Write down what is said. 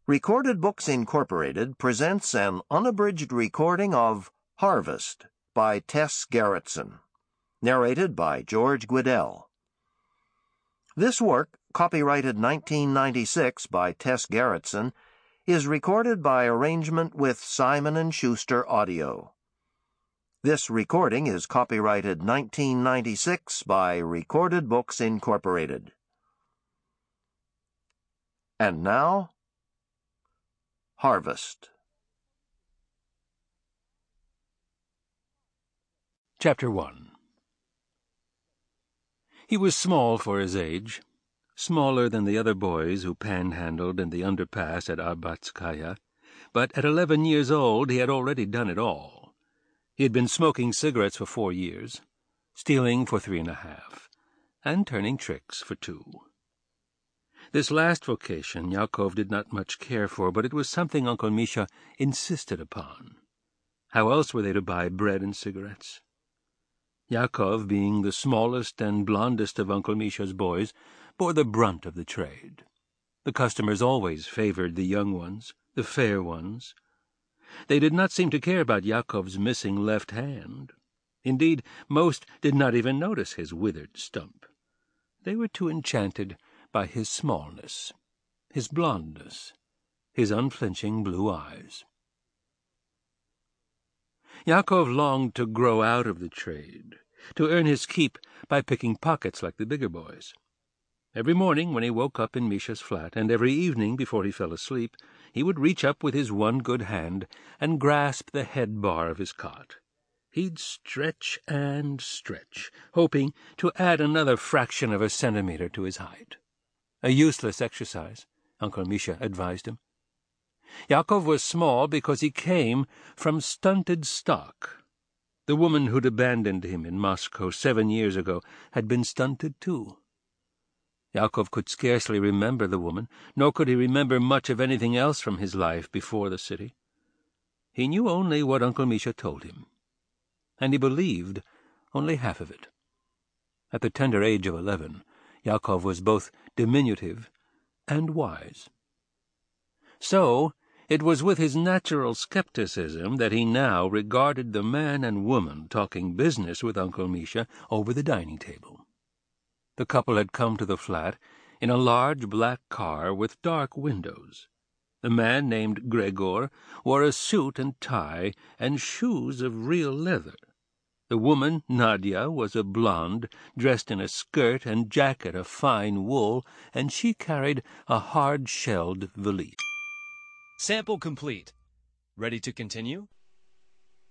Recorded Books Incorporated presents an unabridged recording of Harvest by Tess Gerritsen, narrated by George Guidell. This work, copyrighted 1996 by Tess Gerritsen, is recorded by arrangement with Simon & Schuster Audio. This recording is copyrighted 1996 by Recorded Books Incorporated. And now, Harvest. Chapter 1. He was small for his age, smaller than the other boys who panhandled in the underpass at Arbatskaya, but at 11 years old he had already done it all. He had been smoking cigarettes for 4 years, stealing for 3.5, and turning tricks for 2. This last vocation Yakov did not much care for, but it was something Uncle Misha insisted upon. How else were they to buy bread and cigarettes? Yakov, being the smallest and blondest of Uncle Misha's boys, bore the brunt of the trade. The customers always favored the young ones, the fair ones. They did not seem to care about Yakov's missing left hand. Indeed, most did not even notice his withered stump. They were too enchanted by his smallness, his blondness, his unflinching blue eyes. Yakov longed to grow out of the trade, to earn his keep by picking pockets like the bigger boys. Every morning when he woke up in Misha's flat, and every evening before he fell asleep, he would reach up with his one good hand and grasp the head bar of his cot. He'd stretch and stretch, hoping to add another fraction of a centimeter to his height. A useless exercise, Uncle Misha advised him. Yakov was small because he came from stunted stock. The woman who'd abandoned him in Moscow 7 years ago had been stunted too. Yakov could scarcely remember the woman, nor could he remember much of anything else from his life before the city. He knew only what Uncle Misha told him, and he believed only half of it. At the tender age of 11, Yakov was both diminutive and wise. So it was with his natural skepticism that he now regarded the man and woman talking business with Uncle Misha over the dining table. The couple had come to the flat in a large black car with dark windows. The man, named Gregor, wore a suit and tie and shoes of real leather. The woman, Nadia, was a blonde, dressed in a skirt and jacket of fine wool, and she carried a hard-shelled valise. Sample complete. Ready to continue?